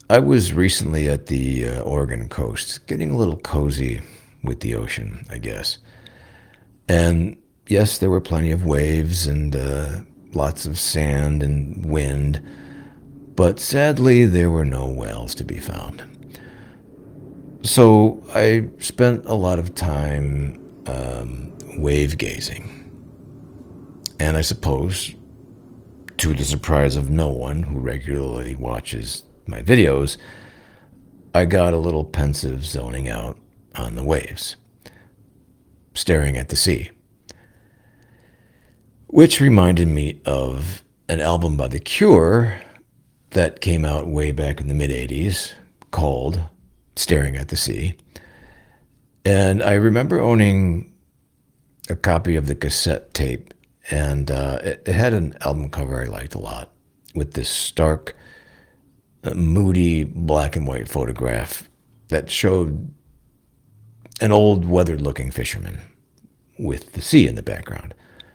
I was recently at the Oregon coast, getting a little cozy with the ocean, I guess. And yes, there were plenty of waves and lots of sand and wind, but sadly, there were no whales to be found. So I spent a lot of time wave gazing. And I suppose, to the surprise of no one who regularly watches my videos, I got a little pensive zoning out on the waves, staring at the sea, which reminded me of an album by The Cure that came out way back in the mid 80s called Staring at the Sea. And I remember owning a copy of the cassette tape, and it had an album cover I liked a lot with this stark, moody black and white photograph that showed an old, weathered looking fisherman with the sea in the background.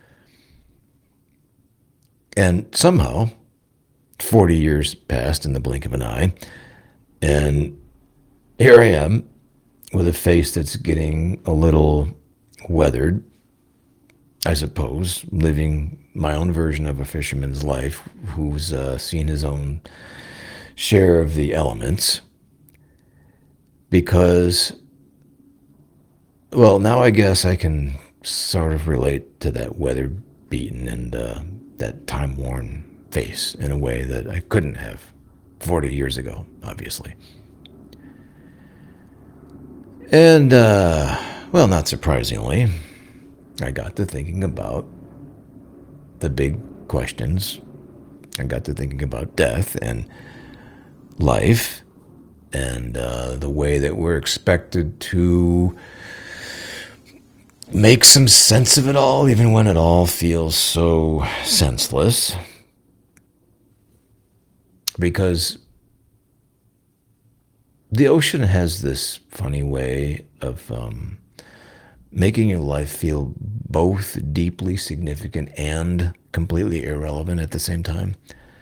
And somehow, 40 years passed in the blink of an eye, and here I am with a face that's getting a little weathered, I suppose, living my own version of a fisherman's life who's seen his own share of the elements. Because, well, now I guess I can sort of relate to that weather beaten and that time worn face in a way that I couldn't have 40 years ago, obviously. And, well, not surprisingly, I got to thinking about the big questions. I got to thinking about death and life and the way that we're expected to make some sense of it all, even when it all feels so senseless. Because the ocean has this funny way of making your life feel both deeply significant and completely irrelevant at the same time.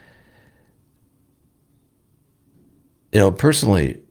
Personally,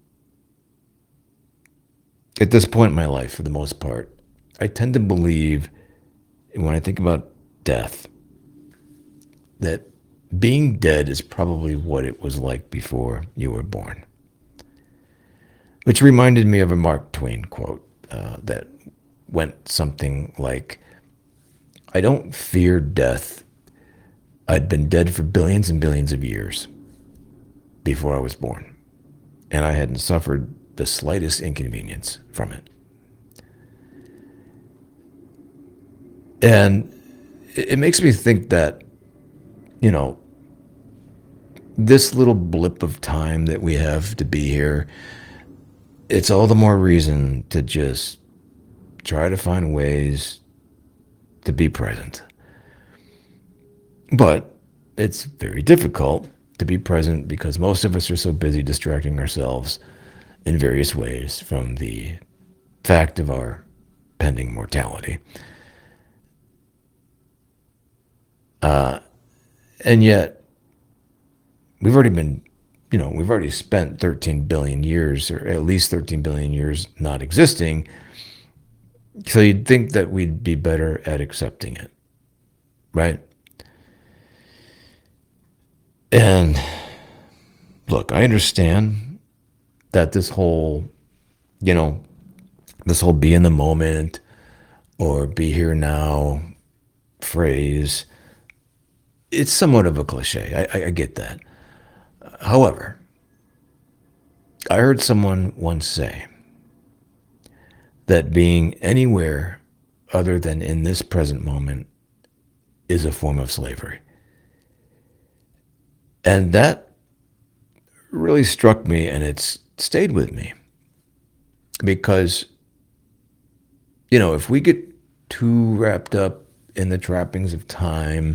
at this point in my life, for the most part, I tend to believe when I think about death that being dead is probably what it was like before you were born. Which reminded me of a Mark Twain quote that went something like, I don't fear death. I'd been dead for billions and billions of years before I was born, and I hadn't suffered the slightest inconvenience from it. And it makes me think that, you know, this little blip of time that we have to be here, it's all the more reason to just try to find ways to be present. But it's very difficult to be present because most of us are so busy distracting ourselves in various ways from the fact of our pending mortality. And yet, we've already spent 13 billion years, or at least 13 billion years, not existing. So you'd think that we'd be better at accepting it, right? And look, I understand that you know, this whole be in the moment or be here now phrase, it's somewhat of a cliche. I get that. However, I heard someone once say that being anywhere other than in this present moment is a form of slavery. And that really struck me and it's stayed with me because, if we get too wrapped up in the trappings of time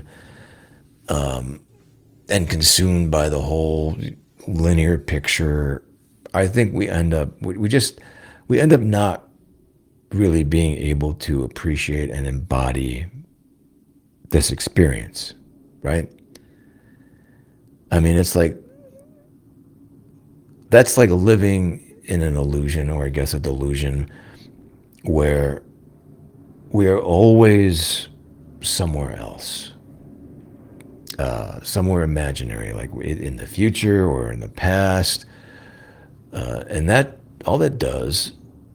and consumed by the whole linear picture, I think we end up not really being able to appreciate and embody this experience, right? I mean, it's like that's like living in an illusion, or I guess a delusion, where we are always somewhere else, somewhere imaginary, like in the future or in the past. And that all that does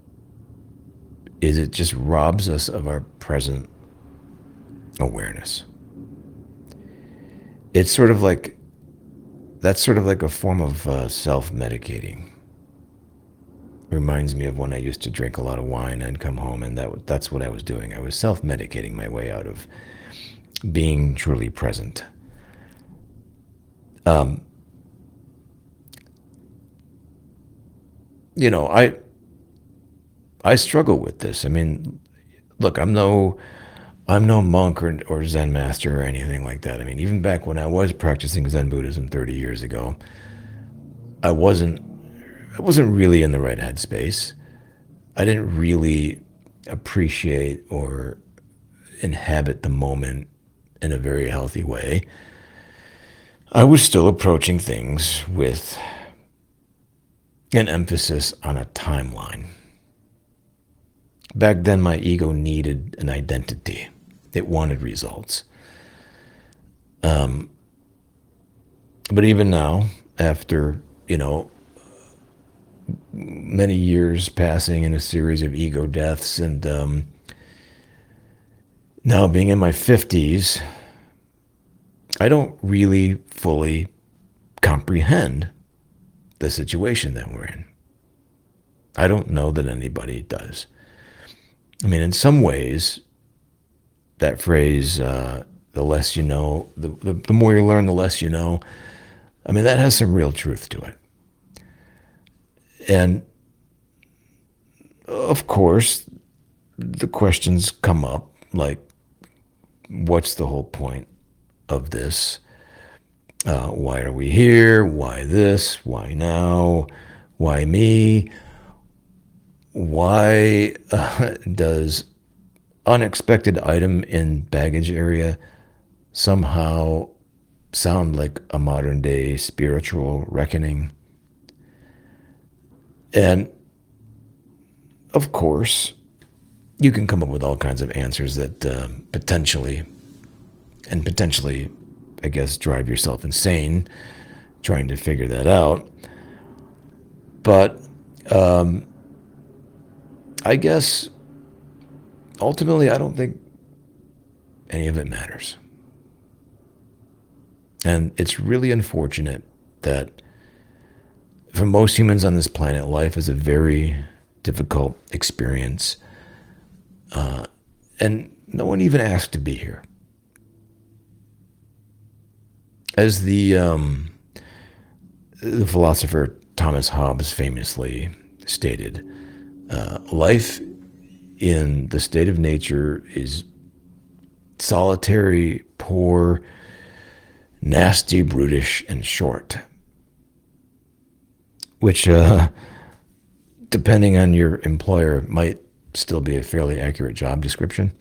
is it just robs us of our present awareness. It's sort of like that's sort of like a form of self-medicating. Reminds me of when I used to drink a lot of wine and come home, and that's what I was doing. I was self-medicating my way out of being truly present. Um, you know, I struggle with this. I mean, look, I'm no monk or Zen master or anything like that. I mean, even back when I was practicing Zen Buddhism 30 years ago, I wasn't I wasn't really in the right headspace. I didn't really appreciate or inhabit the moment in a very healthy way. I was still approaching things with an emphasis on a timeline. Back then, my ego needed an identity. It wanted results. Um, but even now, after, many years passing in a series of ego deaths, and now being in my 50s, I don't really fully comprehend the situation that we're in. I don't know that anybody does. I mean, in some ways, that phrase, the less you know, the more you learn, the less you know, I mean, that has some real truth to it. And of course, the questions come up like, what's the whole point of this? Why are we here? Why this? Why now? Why me? Why does unexpected item in baggage area somehow sound like a modern day spiritual reckoning? And of course, you can come up with all kinds of answers that potentially, I guess, drive yourself insane trying to figure that out. But I guess ultimately, I don't think any of it matters. And it's really unfortunate that for most humans on this planet, life is a very difficult experience. And no one even asked to be here. As the philosopher Thomas Hobbes famously stated, life in the state of nature is solitary, poor, nasty, brutish, and short. Which, depending on your employer, might still be a fairly accurate job description.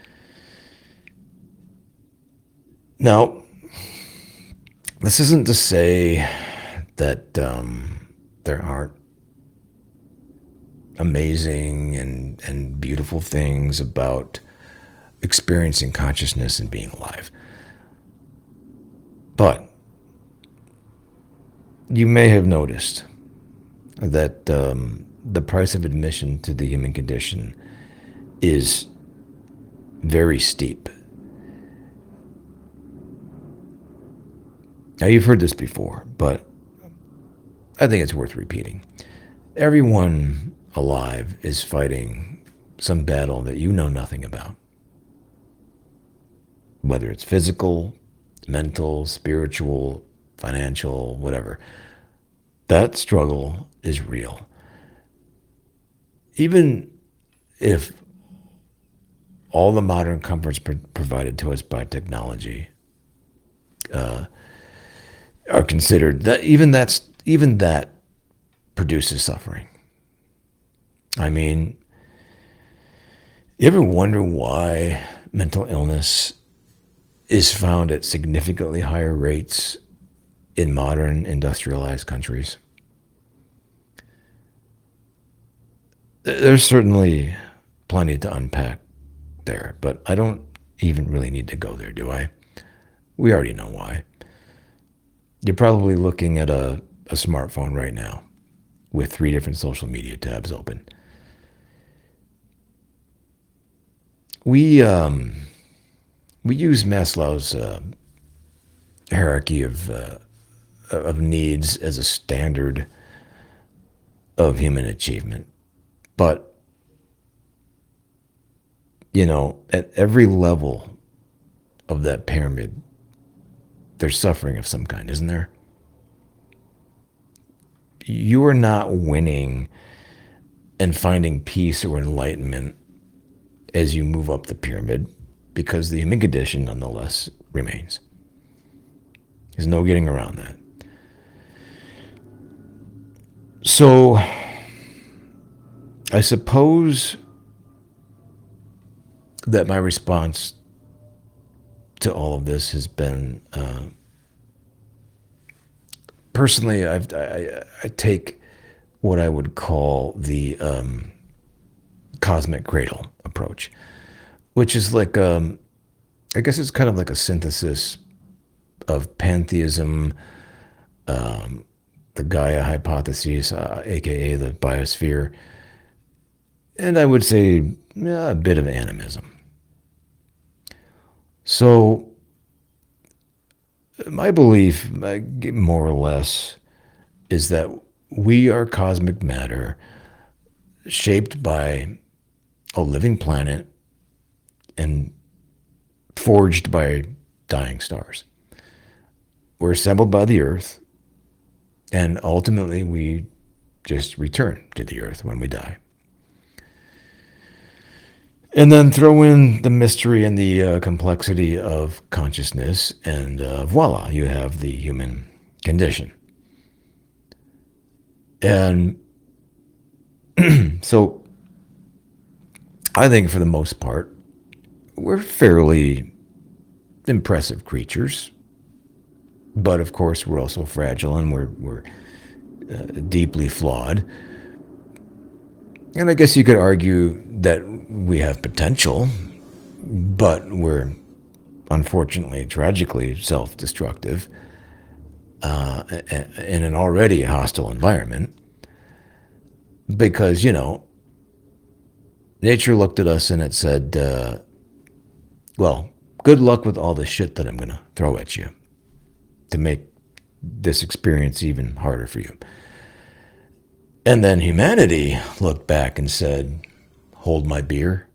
Now, this isn't to say that there aren't amazing and beautiful things about experiencing consciousness and being alive. But you may have noticed that the price of admission to the human condition is very steep. Now, you've heard this before, but I think it's worth repeating. Everyone alive is fighting some battle that you know nothing about, whether it's physical, mental, spiritual, financial, whatever. That struggle is real. Even if all the modern comforts provided to us by technology are considered, that even that produces suffering. I mean, you ever wonder why mental illness is found at significantly higher rates in modern industrialized countries? There's certainly plenty to unpack there, but I don't even really need to go there, do I? We already know why. You're probably looking at a smartphone right now with 3 different social media tabs open. We we use Maslow's hierarchy of needs as a standard of human achievement, but at every level of that pyramid, there's suffering of some kind, isn't there? You are not winning and finding peace or enlightenment as you move up the pyramid because the human condition nonetheless remains. There's no getting around that. So I suppose that my response to all of this has been personally, I take what I would call the cosmic cradle approach, which is like, I guess it's kind of like a synthesis of pantheism, the Gaia hypothesis, aka the biosphere, and I would say a bit of animism. So, my belief, more or less, is that we are cosmic matter shaped by a living planet and forged by dying stars. We're assembled by the earth, and ultimately we just return to the earth when we die. And then throw in the mystery and the complexity of consciousness, and voila, you have the human condition. And so I think for the most part, we're fairly impressive creatures. But of course, we're also fragile and we're deeply flawed. And I guess you could argue that we have potential, but we're unfortunately, tragically self destructive in an already hostile environment because, nature looked at us and it said, well, good luck with all the shit that I'm going to throw at you to make this experience even harder for you. And then humanity looked back and said, hold my beer.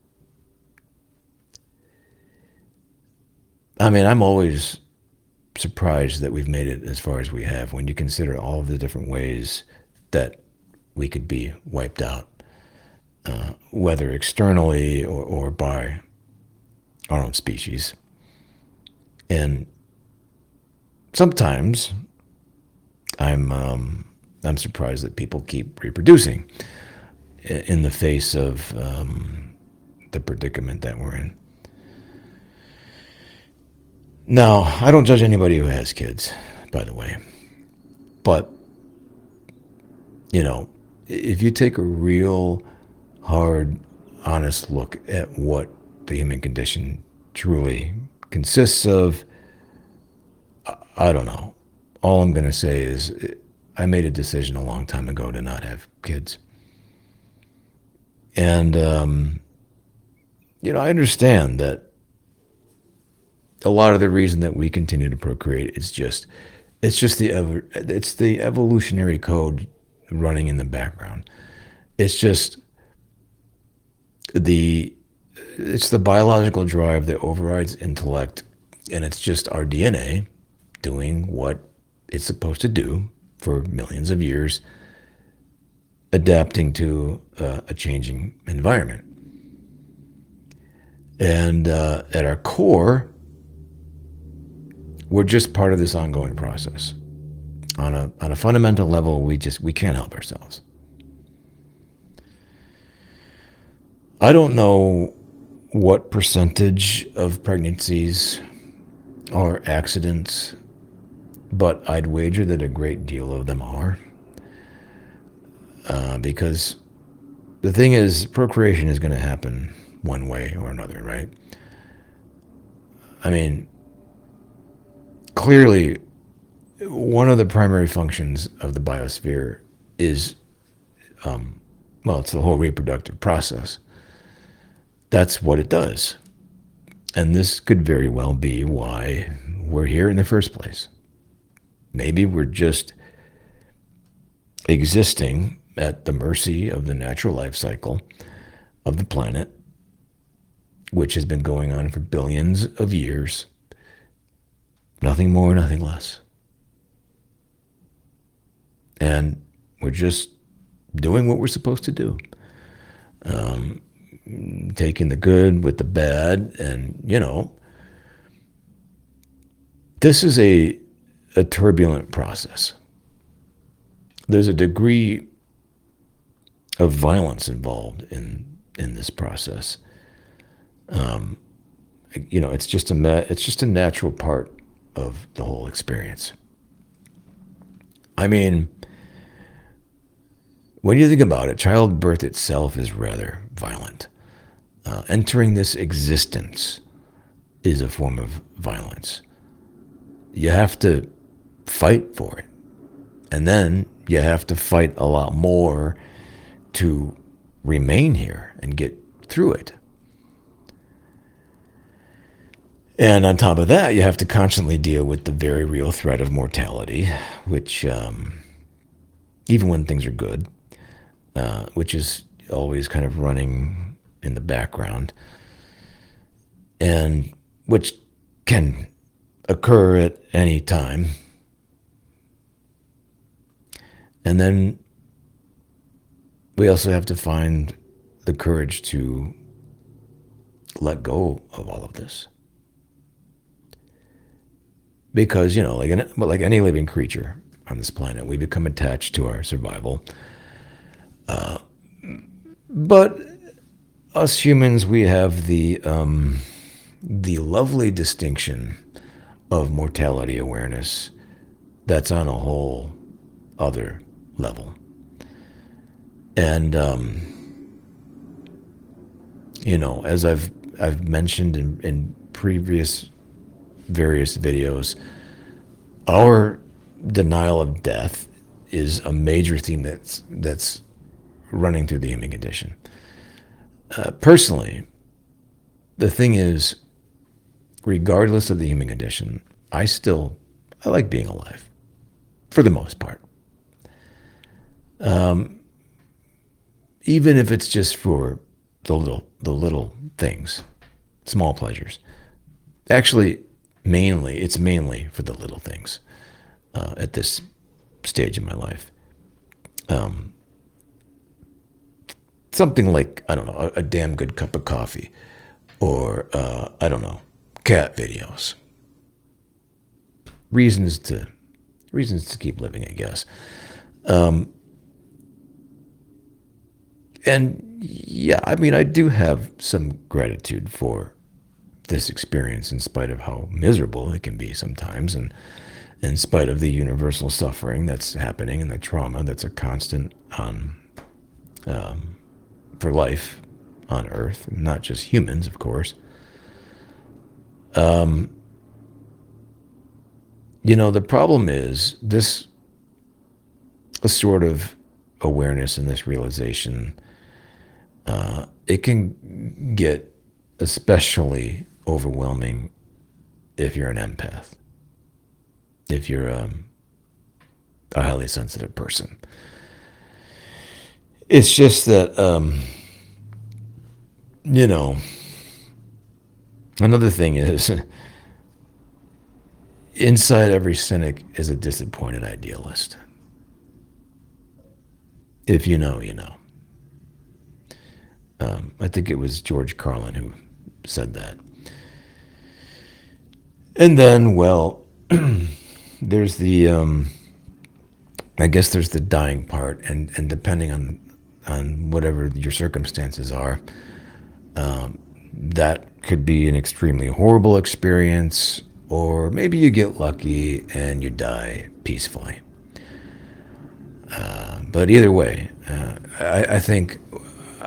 I mean, I'm always surprised that we've made it as far as we have when you consider all of the different ways that we could be wiped out, whether externally or by our own species. And sometimes I'm surprised that people keep reproducing in the face of the predicament that we're in. Now, I don't judge anybody who has kids, by the way, but if you take a real hard, honest look at what the human condition truly consists of, I don't know. All I'm going to say is I made a decision a long time ago to not have kids. And, I understand that a lot of the reason that we continue to procreate is it's the evolutionary code running in the background. It's just it's the biological drive that overrides intellect, and it's just our DNA doing what it's supposed to do for millions of years, adapting to a changing environment. And at our core, we're just part of this ongoing process. On a fundamental level, we can't help ourselves. I don't know what percentage of pregnancies are accidents, but I'd wager that a great deal of them are, because The thing is, procreation is going to happen one way or another, right? I mean, clearly, one of the primary functions of the biosphere is, well, it's the whole reproductive process. That's what it does. And this could very well be why we're here in the first place. Maybe we're just existing at the mercy of the natural life cycle of the planet, which has been going on for billions of years. Nothing more, nothing less. And we're just doing what we're supposed to do. Taking the good with the bad. And, this is a turbulent process. There's a degree of violence involved in this process. It's just a natural part of the whole experience. I mean, when you think about it, childbirth itself is rather violent. Entering this existence is a form of violence. You have to fight for it. And then you have to fight a lot more to remain here and get through it. And on top of that, you have to constantly deal with the very real threat of mortality, which, even when things are good, which is always kind of running in the background, and which can occur at any time. And then we also have to find the courage to let go of all of this. Because, like any living creature on this planet, we become attached to our survival. But us humans, we have the lovely distinction of mortality awareness that's on a whole other level. And as I've mentioned in previous various videos, our denial of death is a major theme that's running through the human condition. Personally, the thing is, regardless of the human condition, I like being alive, for the most part. Even if it's just for the little things, small pleasures. Actually, it's mainly for the little things at this stage in my life. Something like, I don't know, a damn good cup of coffee, or I don't know, cat videos. Reasons to keep living, I guess. And yeah, I mean, I do have some gratitude for this experience, in spite of how miserable it can be sometimes, and in spite of the universal suffering that's happening and the trauma that's a constant for life on Earth, not just humans, of course. The problem is this sort of awareness and this realization. It can get especially overwhelming if you're an empath, if you're a highly sensitive person. It's just that, another thing is, inside every cynic is a disappointed idealist. If you know, you know. I think it was George Carlin who said that. And then, well, there's the, I guess there's the dying part, and depending on whatever your circumstances are, that could be an extremely horrible experience, or maybe you get lucky and you die peacefully. But either way, I think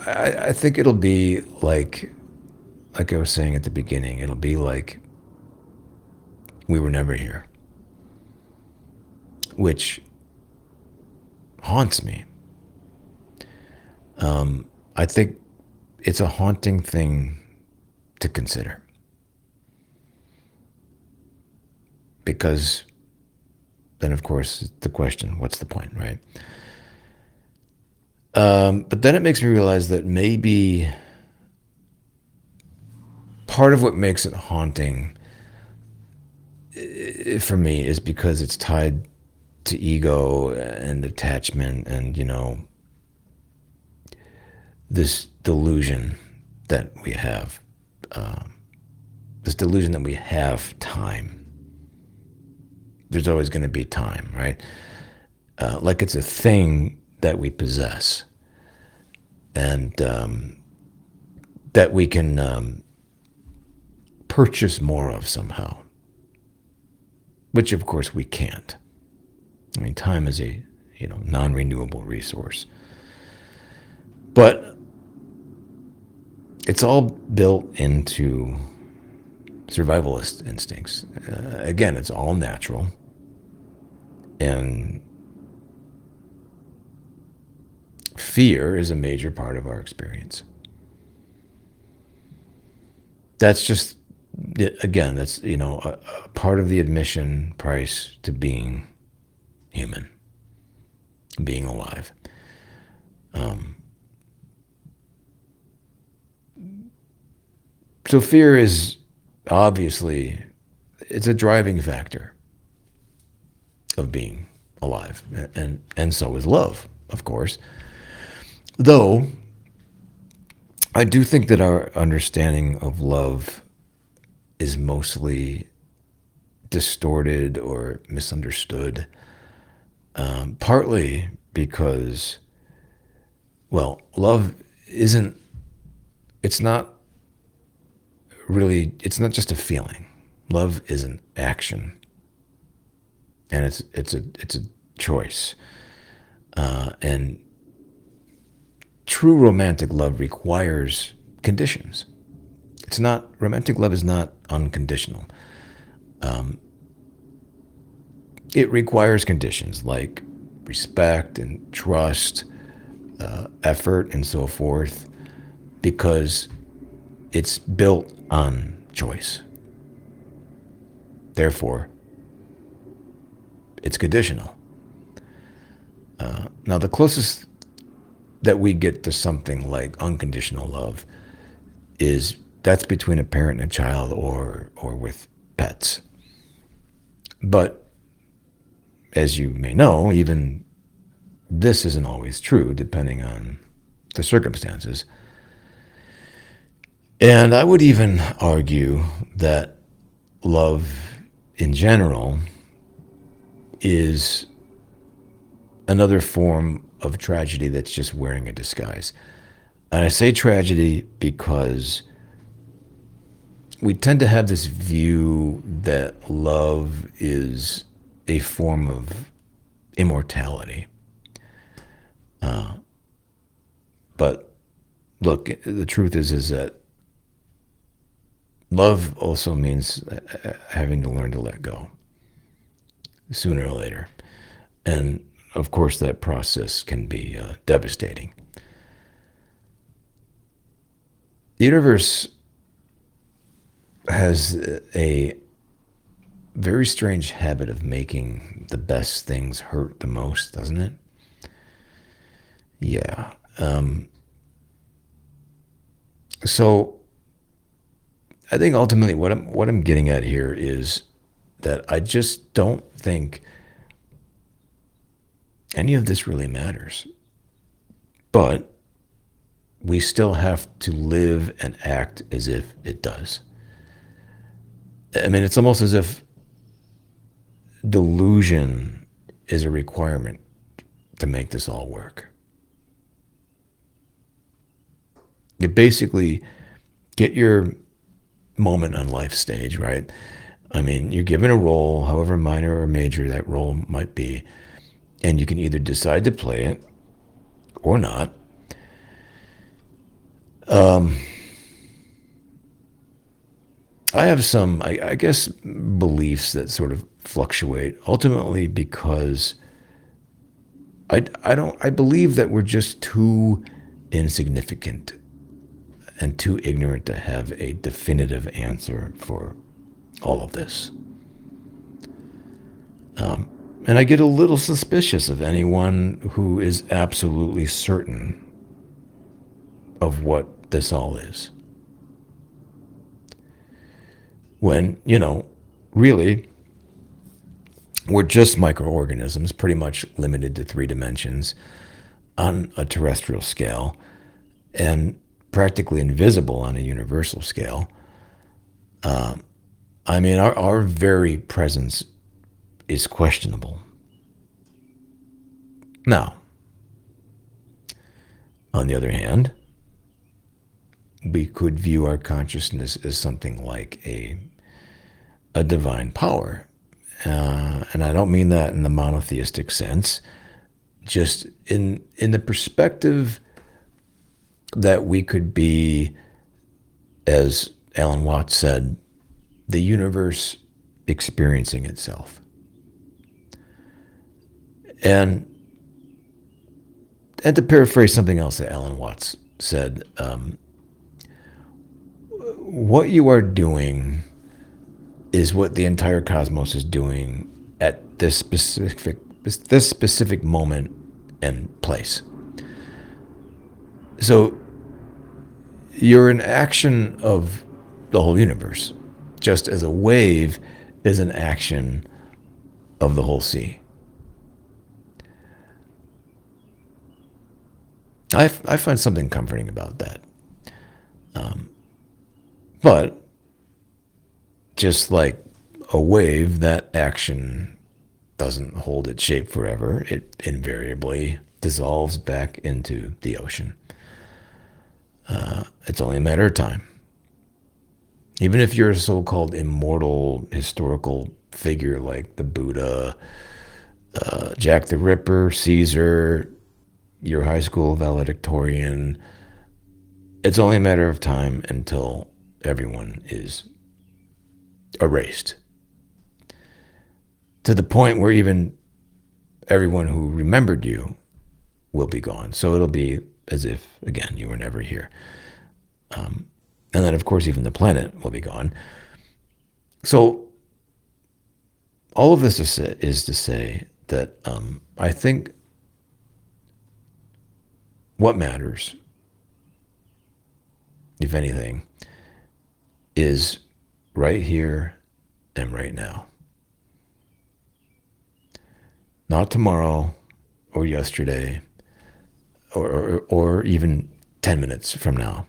I think it'll be like I was saying at the beginning, it'll be like we were never here, which haunts me. I think it's a haunting thing to consider because then, of course, the question, what's the point, right? But then it makes me realize that maybe part of what makes it haunting for me is because it's tied to ego and attachment and, this delusion that we have, this delusion that we have time. There's always going to be time, right? Like it's a thing that we possess and that we can purchase more of somehow, which of course we can't. I mean, time is a non-renewable resource, but it's all built into survivalist instincts. Again, it's all natural, and fear is a major part of our experience. That's just, again, that's a part of the admission price to being human, being alive. So fear is obviously it's a driving factor of being alive, and so is love, of course. Though I do think that our understanding of love is mostly distorted or misunderstood, partly because, well, love isn't, it's not really, it's not just a feeling. Love is an action, and it's a choice. And true romantic love requires conditions. It's not, romantic love is not unconditional. It requires conditions like respect and trust, effort, and so forth, because it's built on choice. Therefore, it's conditional. Now, the closest that we get to something like unconditional love is that's between a parent and a child, or with pets. But as you may know, even this isn't always true, depending on the circumstances. And I would even argue that love in general is another form of tragedy that's just wearing a disguise. And I say tragedy because we tend to have this view that love is a form of immortality. But look, the truth is that love also means having to learn to let go sooner or later. And of course, that process can be devastating. The universe has a very strange habit of making the best things hurt the most, doesn't it? Yeah. So I think ultimately what I'm getting at here is that I just don't think any of this really matters. But we still have to live and act as if it does. I mean, it's almost as if delusion is a requirement to make this all work. You basically get your moment on life stage, right? I mean, you're given a role, however minor or major that role might be, and you can either decide to play it or not. Um, I have some, I guess, beliefs that sort of fluctuate ultimately because I believe that we're just too insignificant and too ignorant to have a definitive answer for all of this. And I get a little suspicious of anyone who is absolutely certain of what this all is. When, really, we're just microorganisms, pretty much limited to 3 dimensions on a terrestrial scale and practically invisible on a universal scale. I mean, our very presence is questionable. Now, on the other hand, we could view our consciousness as something like a divine power. And I don't mean that in the monotheistic sense, just in the perspective that we could be, as Alan Watts said, the universe experiencing itself. And and to paraphrase something else that Alan Watts said, what you are doing is what the entire cosmos is doing at this specific moment and place. So you're an action of the whole universe, just as a wave is an action of the whole sea. I find something comforting about that. But just like a wave, that action doesn't hold its shape forever. It invariably dissolves back into the ocean. It's only a matter of time. Even if you're a so-called immortal historical figure like the Buddha, Jack the Ripper, Caesar, your high school valedictorian, it's only a matter of time until everyone is erased to the point where even everyone who remembered you will be gone. So it'll be as if, again, you were never here. And then, of course, even the planet will be gone. So all of this is to say that I think what matters, if anything, is right here and right now. Not tomorrow or yesterday or even 10 minutes from now.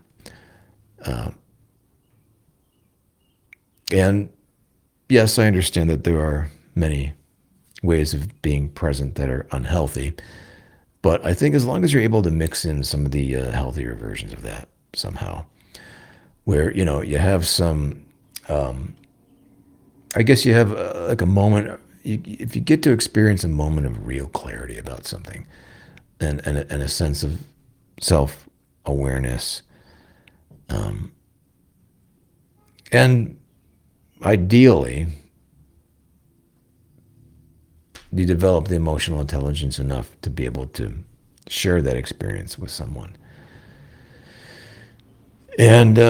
And yes, I understand that there are many ways of being present that are unhealthy. But I think as long as you're able to mix in some of the healthier versions of that somehow, where, you have some, I guess you have like a moment, if you get to experience a moment of real clarity about something and a sense of self-awareness, and ideally, you develop the emotional intelligence enough to be able to share that experience with someone. And,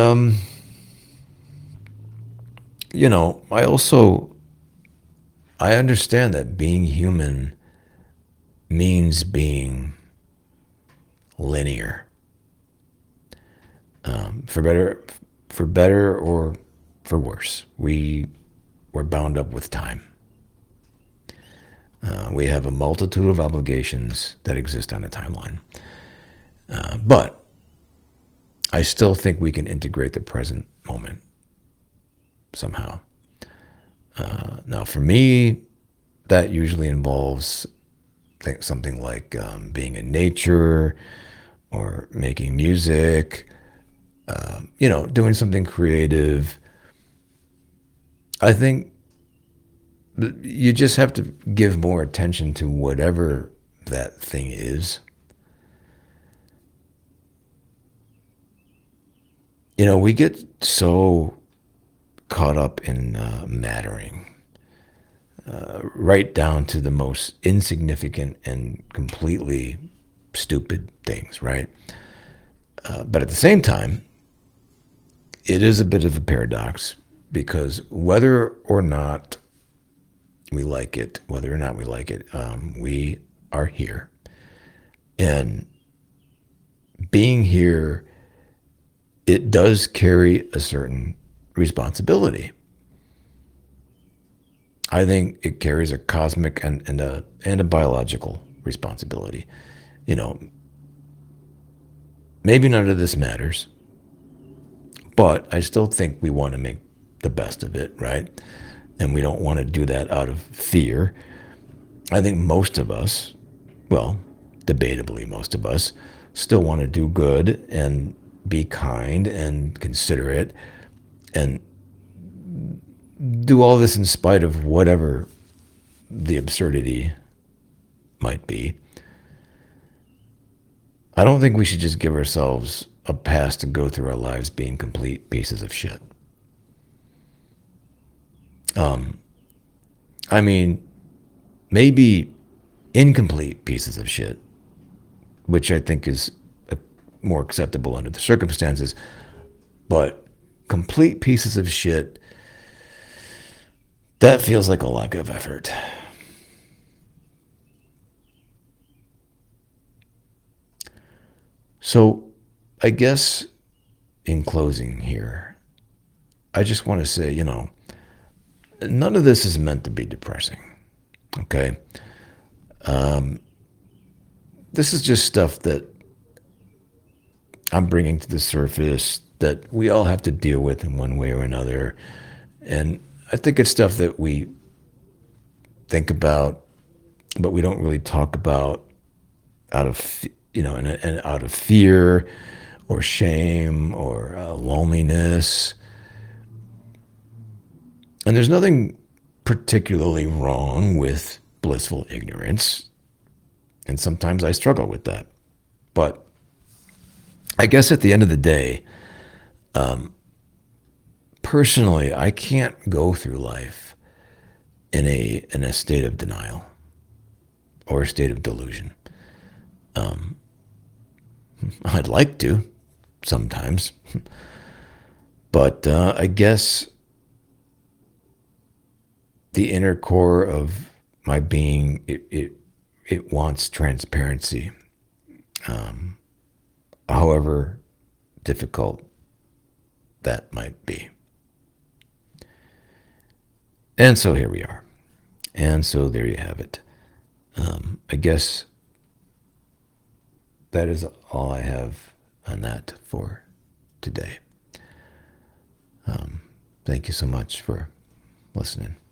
I also, I understand that being human means being linear, for better or for worse. We're bound up with time. We have a multitude of obligations that exist on a timeline. But I still think we can integrate the present moment somehow. Now, for me, that usually involves something like being in nature or making music, doing something creative. I think you just have to give more attention to whatever that thing is. We get so caught up in mattering, right down to the most insignificant and completely stupid things, right? But at the same time, it is a bit of a paradox because whether or not we like it, we are here. And being here, it does carry a certain responsibility. I think it carries a cosmic and a biological responsibility. You know, maybe none of this matters, but I still think we want to make the best of it, right? And we don't want to do that out of fear. I think most of us, well, debatably most of us, still want to do good and be kind and considerate and do all this in spite of whatever the absurdity might be. I don't think we should just give ourselves a pass to go through our lives being complete pieces of shit. I mean, maybe incomplete pieces of shit, which I think is more acceptable under the circumstances, but complete pieces of shit, that feels like a lack of effort. So, I guess in closing here, I just want to say, none of this is meant to be depressing. Okay. This is just stuff that I'm bringing to the surface that we all have to deal with in one way or another. And I think it's stuff that we think about, but we don't really talk about out of, and out of fear or shame or loneliness. And there's nothing particularly wrong with blissful ignorance. And sometimes I struggle with that. But I guess at the end of the day, personally, I can't go through life in a state of denial or a state of delusion. I'd like to sometimes, but I guess the inner core of my being, it wants transparency, however difficult that might be. And so here we are. And so there you have it. I guess that is all I have on that for today. Thank you so much for listening.